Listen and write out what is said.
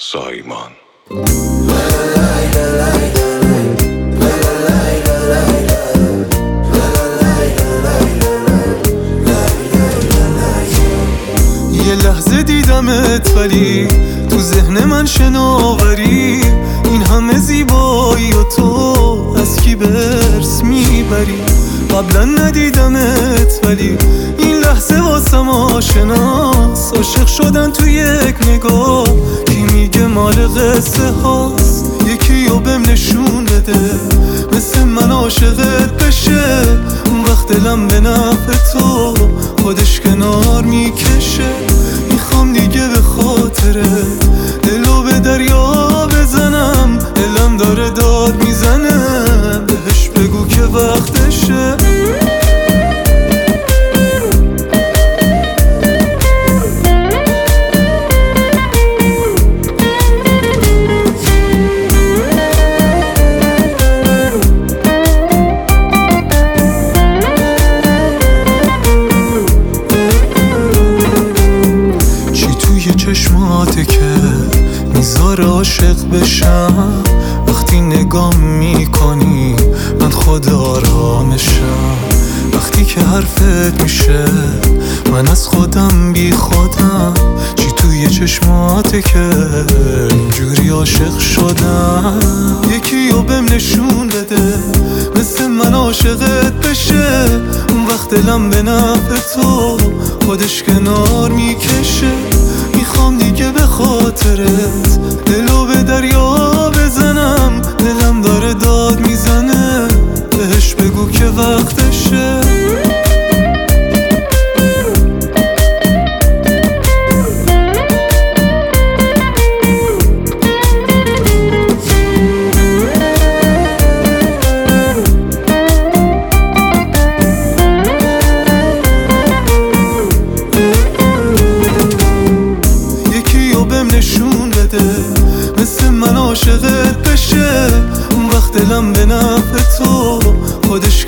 سایمان. یه لحظه دیدمت ولی تو ذهن من شناوری، این همه زیبایی و تو از کی برس میبری. قبلا ندیدمت ولی این لحظه واسم آشناس. عاشق شدن تو یک نگاه، کی میگه مال قصه هاست. یکیو بهم نشون بده مثل من عاشقت بشه، اون وقت دلم به نفع تو خودش کنار میکشه. میخوام دیگه به خاطرت دلو به دریا بزنم، دلم داره داد میزنه، بهش بگو که وقتشه. چشماته که میذاره عاشق بشم، وقتی نگاه میکنی من خود آرامشم. وقتی که حرفت میشه من از خودم بی خودم. چی توی چشماته که اینجوری عاشق شدم. یکیو بهم نشون بده مثل من عاشقت بشه، اون وقت دلم به نفع تو خودش کنار میکشه. میخوام دیگه به خاطرت دلو به دریا بزنم، دلم داره داد میزنه، بهش بگو که وقتشه. نشون بده مثل من عاشقت بشه، اون وقت دلم به نفع تو خودش